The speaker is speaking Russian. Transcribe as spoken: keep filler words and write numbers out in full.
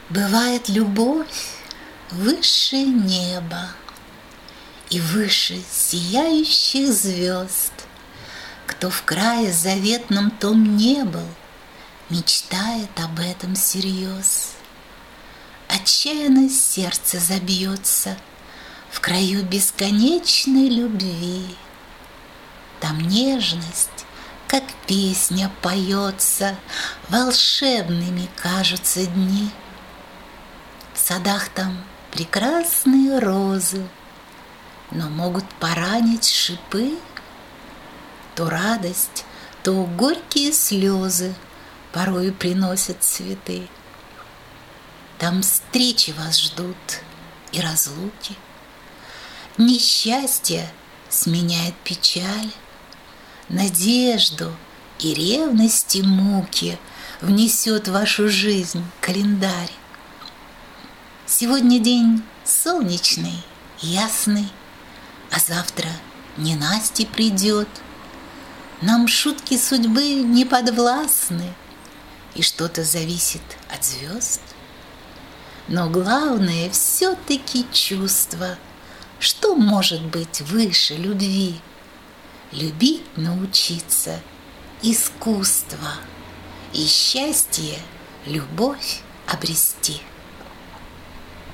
Бывает любовь выше неба и выше сияющих звезд. Кто в крае заветном том не был, мечтает об этом всерьез. Отчаянно сердце забьется в краю бесконечной любви. Там нежность, как песня, поется, волшебными кажутся дни. В садах там прекрасные розы, но могут поранить шипы. То радость, то горькие слезы порою приносят цветы. Там встречи вас ждут и разлуки. Несчастье сменяет печаль, надежду и ревность и муки внесет в вашу жизнь календарь. Сегодня день солнечный, ясный, а завтра ненастье придет. Нам шутки судьбы не подвластны, и что-то зависит от звезд. Но главное все-таки чувство, что может быть выше любви. Любить научиться — искусство, и счастье, любовь обрести.